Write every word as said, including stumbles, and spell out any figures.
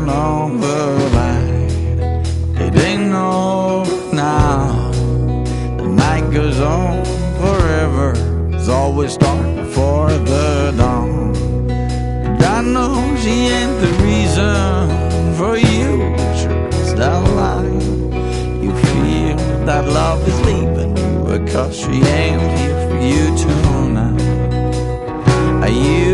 turn on the light. It ain't over now. The night goes on forever. It's always dark before the dawn. And I know she ain't the reason for you. Sure, it's that line. You feel that love is leaving you because she ain't here for you tonight. Are you